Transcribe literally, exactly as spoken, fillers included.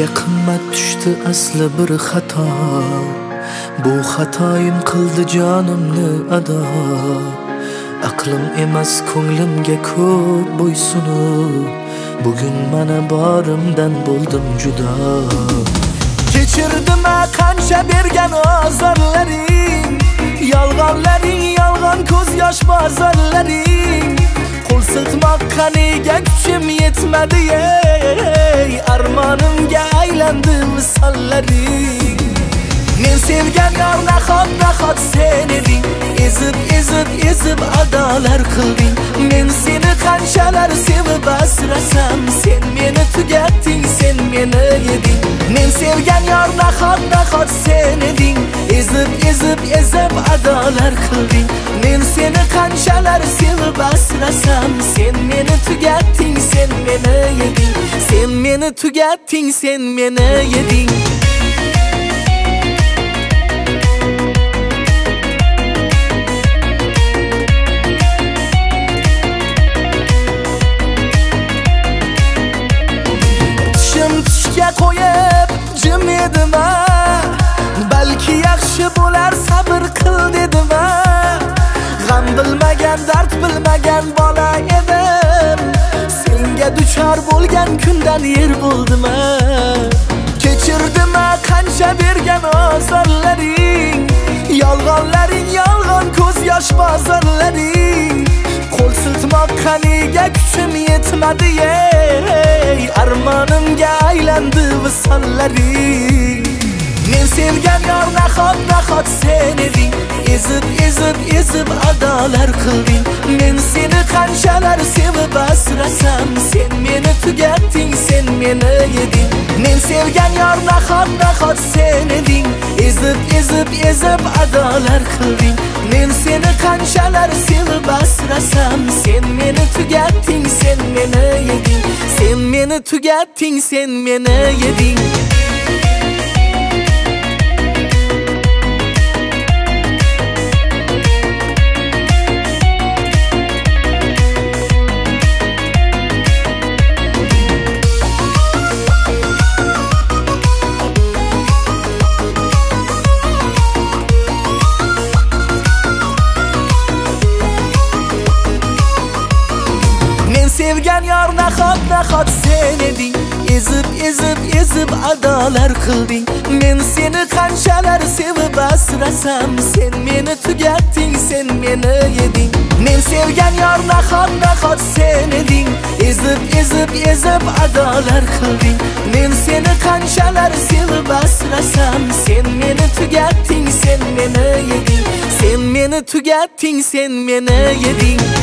Menga qimmat tushdi asli bir xato. Bu xatoyim qildi jonimni ado. Aqlim emas ko'nglimga ko'p bo'ysunib, bugun mana borimdan bo'ldim judo. Kechirdim qancha bergan ozorlaring, yolg'onlaring, yolg'on ko'z yosh bozorlaring. Qo'l siltmoqqa nega kuchim yetmadi ey, armonimga aylandi misollaring. Men sevgan yor nahot nahot sen eding, ezib ezib ezib adolar qilding. Men seni qanchalar sevib asrasam, sen meni tugatding, sen meni yeding. Men sevgan yor nahot nahot sen eding, ezib ezib ezib adolar qilding. Men seni qanchalar sevib asrasam, sen meni tugatding, sen meni yeding. Sen meni tugatding, sen meni yeding. Qo'yib jim edim, balki yaxshi bo'lar sabr qil dedim. G'am bilmagan, dard bilmagan bola edim. Senga duchor bo'lgan kundan yer bo'ldim. Kechirdim qancha bergan ozorlaring, yolg'onlaring, yolg'on ko'z yosh bozorlaring. Qo'l siltmoqqa nega kuchim yetmadi ey, armonimga aylandi visollaring. Men sevgan yor nahot nahot sen eding, ezib ezib ezib adolar qilding. Men seni qanchalar sevib asrasam, sen meni tugatding, sen meni yeding. Men sevgan yor nahot nahot sen eding, ezib ezib ezib adolar qilding. Men seni qanchalar sevib asrasam, sen meni tugatding, sen meni yeding. Sen meni tugatding, sen meni yeding. Sevgan yor nahot nahot sen eding, ezib ezib ezib adolar qilding. Men seni qanchalar sevib asrasam, sen meni tugatding, sen meni yeding. Men sevgan yor nahot nahot sen eding, ezib ezib ezib adolar qilding. Men seni qanchalar sevib asrasam, sen meni tugatding, sen meni yeding. Sen meni tugatding, sen meni yeding.